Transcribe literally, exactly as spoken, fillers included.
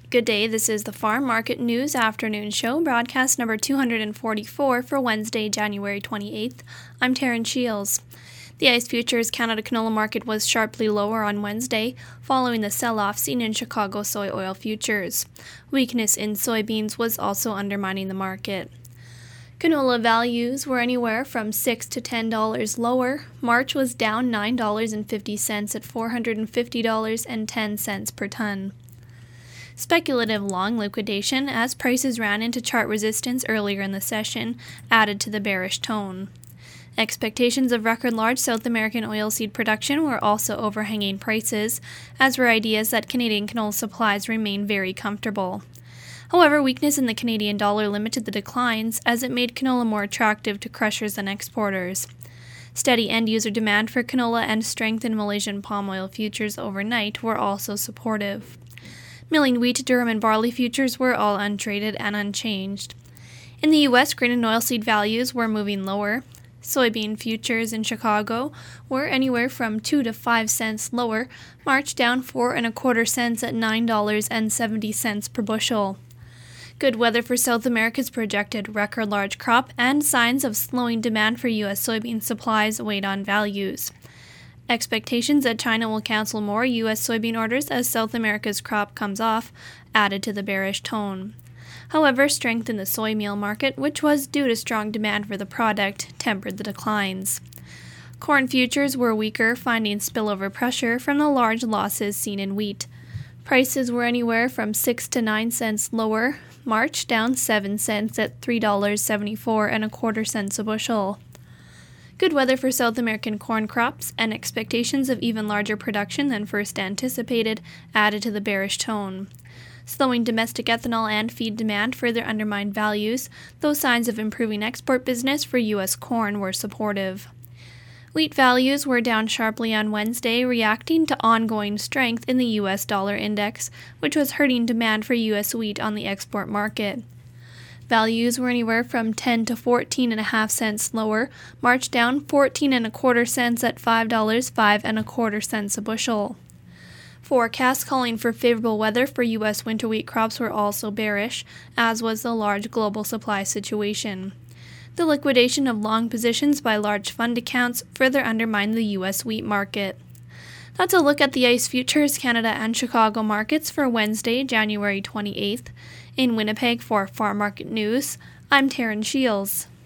Good day, this is the Farm Market News Afternoon Show, broadcast number two hundred forty-four for Wednesday, January twenty-eighth. I'm Taryn Shields. The ICE Futures Canada canola market was sharply lower on Wednesday, following the sell-off seen in Chicago soy oil futures. Weakness in soybeans was also undermining the market. Canola values were anywhere from six to ten dollars lower. March was down nine dollars and fifty cents at four hundred fifty dollars and ten cents per ton. Speculative long liquidation, as prices ran into chart resistance earlier in the session, added to the bearish tone. Expectations of record large South American oilseed production were also overhanging prices, as were ideas that Canadian canola supplies remain very comfortable. However, weakness in the Canadian dollar limited the declines, as it made canola more attractive to crushers and exporters. Steady end-user demand for canola and strength in Malaysian palm oil futures overnight were also supportive. Milling wheat, durum, and barley futures were all untraded and unchanged. In the U S, grain and oilseed values were moving lower. Soybean futures in Chicago were anywhere from two to five cents lower, March down four and a quarter cents at nine dollars and seventy cents per bushel. Good weather for South America's projected record large crop and signs of slowing demand for U S soybean supplies weighed on values. Expectations that China will cancel more U S soybean orders as South America's crop comes off added to the bearish tone. However, strength in the soy meal market, which was due to strong demand for the product, tempered the declines. Corn futures were weaker, finding spillover pressure from the large losses seen in wheat. Prices were anywhere from six to nine cents lower, March down seven cents at three dollars and seventy-four and a quarter cents a bushel. Good weather for South American corn crops and expectations of even larger production than first anticipated added to the bearish tone. Slowing domestic ethanol and feed demand further undermined values, though signs of improving export business for U S corn were supportive. Wheat values were down sharply on Wednesday, reacting to ongoing strength in the U S dollar index, which was hurting demand for U S wheat on the export market. Values were anywhere from ten to fourteen and a half cents lower, March down fourteen and a quarter cents at five dollars five and a quarter cents a bushel. Forecasts calling for favorable weather for U S winter wheat crops were also bearish, as was the large global supply situation. The liquidation of long positions by large fund accounts further undermined the U S wheat market. That's a look at the ICE Futures Canada and Chicago markets for Wednesday, January twenty-eighth. In Winnipeg for Farm Market News, I'm Taryn Shields.